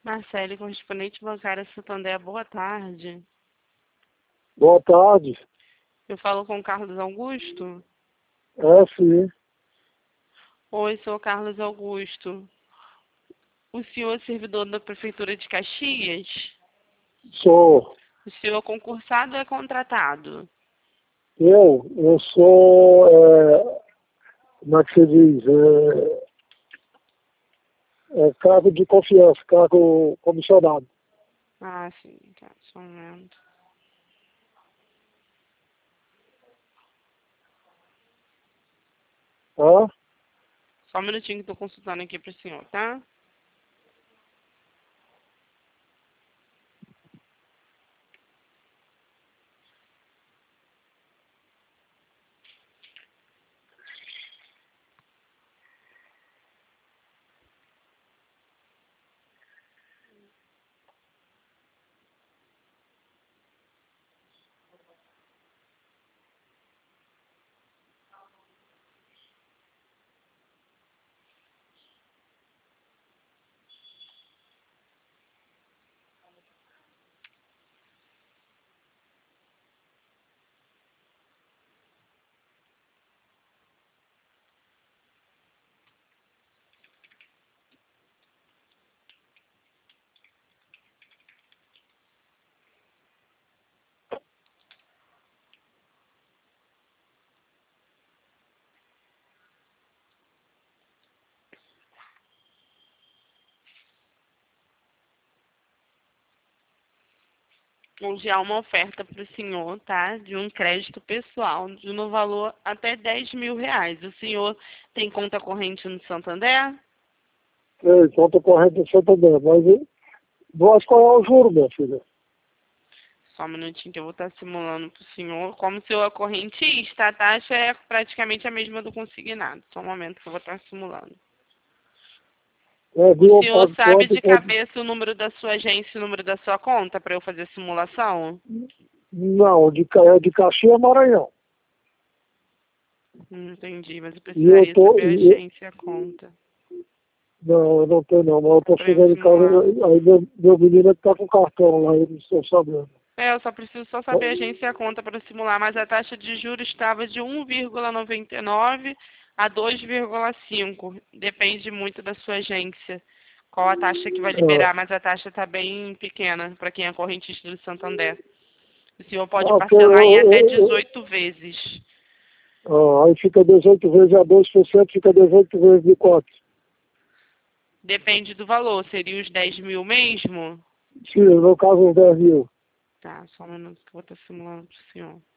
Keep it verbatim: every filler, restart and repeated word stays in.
Marcele, correspondente bancária Santander, boa tarde. Boa tarde. Eu falo com o Carlos Augusto? É, sim. Oi, sou o Carlos Augusto. O senhor é servidor da Prefeitura de Caxias? Sou. O senhor é concursado ou é contratado? Eu, eu sou, é, como é que se diz? É, é cargo de confiança, cargo comissionado. Ah, sim, tá, só um momento. Tá? Só um minutinho que estou consultando aqui para o senhor, tá? Onde há uma oferta para o senhor, tá? De um crédito pessoal, de no valor até dez mil reais. O senhor tem conta corrente no Santander? É, conta corrente de Santander. Mas, e- mas qual é o juro, minha filha? Só um minutinho que eu vou estar simulando para o senhor. Como o senhor é correntista, a taxa é praticamente a mesma do consignado. Só um momento que eu vou estar simulando. É, O viu, senhor pago sabe quanto, de quanto? cabeça o número da sua agência e o número da sua conta para eu fazer a simulação? Não, de, Ca- é de Caxias, Maranhão. Não entendi, mas eu E eu precisaria tô, saber a e eu- agência e a conta não, eu não tenho não, mas eu tô para eu chegando em casa, simular. aí meu, meu menino tá com cartão lá, eu não estou sabendo. É, eu só preciso só saber a agência e a conta para simular, mas a taxa de juros estava de um vírgula noventa e nove a dois vírgula cinco. Depende muito da sua agência. Qual a taxa que vai liberar, É. mas a taxa está bem pequena para quem é correntista do Santander. O senhor pode Ah, porque eu, parcelar em até eu, eu, dezoito vezes. ah, aí fica dezoito vezes a dois por cento, fica dezoito vezes de quanto? Depende do valor. Seria os dez mil mesmo? Sim, no caso, uns dez mil. Tá, só um minuto que eu vou estar simulando para o senhor.